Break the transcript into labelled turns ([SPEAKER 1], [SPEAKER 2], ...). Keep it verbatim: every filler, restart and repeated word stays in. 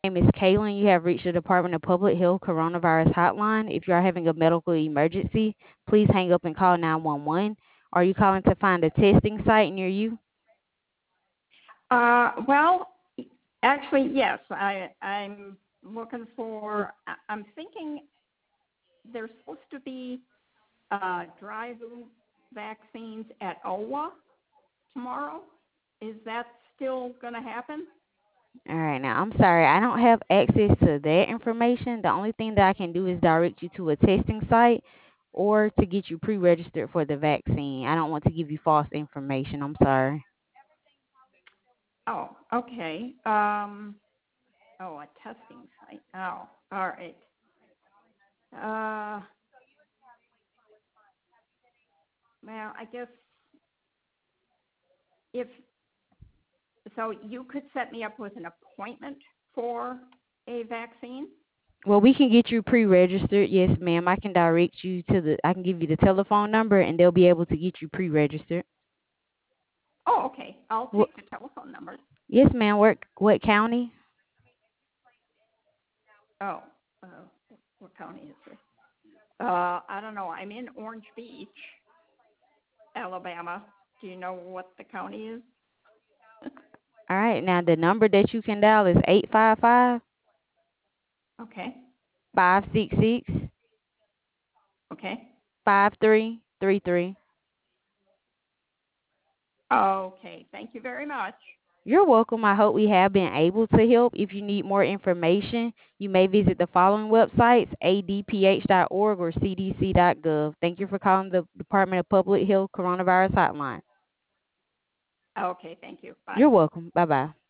[SPEAKER 1] My name is Kaylin. You have reached the Department of Public Health Coronavirus Hotline. If you are having a medical emergency, please hang up and call nine one one. Are you calling to find a testing site near you?
[SPEAKER 2] Uh, well, actually, yes. I I'm looking for. I- I'm thinking there's supposed to be uh, drive-through vaccines at O W A tomorrow. Is that still going to happen?
[SPEAKER 1] All right, now I'm sorry, I don't have access to that information. The only thing that I can do is direct you to a testing site or to get you pre registered for the vaccine. I don't want to give you false information. I'm sorry.
[SPEAKER 2] Oh, okay. Um, oh, a testing site. Oh, all right. Uh, well, I guess if so, you could set me up with an appointment for a vaccine.
[SPEAKER 1] Well, we can get you pre-registered. Yes, ma'am. I can direct you to the. I can give you the telephone number, and they'll be able to get you pre-registered.
[SPEAKER 2] Oh, okay. I'll
[SPEAKER 1] What?
[SPEAKER 2] take the telephone number.
[SPEAKER 1] Yes, ma'am. What? What county?
[SPEAKER 2] Oh, uh, what county is this? Uh, I don't know. I'm in Orange Beach, Alabama. Do you know what the county is?
[SPEAKER 1] All right. Now the number that you can dial is eight five five
[SPEAKER 2] Okay.
[SPEAKER 1] five six six
[SPEAKER 2] Okay.
[SPEAKER 1] five three three three.
[SPEAKER 2] Okay. Thank you very much.
[SPEAKER 1] You're welcome. I hope we have been able to help. If you need more information, you may visit the following websites: a d p h dot org or c d c dot gov. Thank you for calling the Department of Public Health Coronavirus Hotline.
[SPEAKER 2] Okay. Thank you. Bye.
[SPEAKER 1] You're welcome. Bye bye.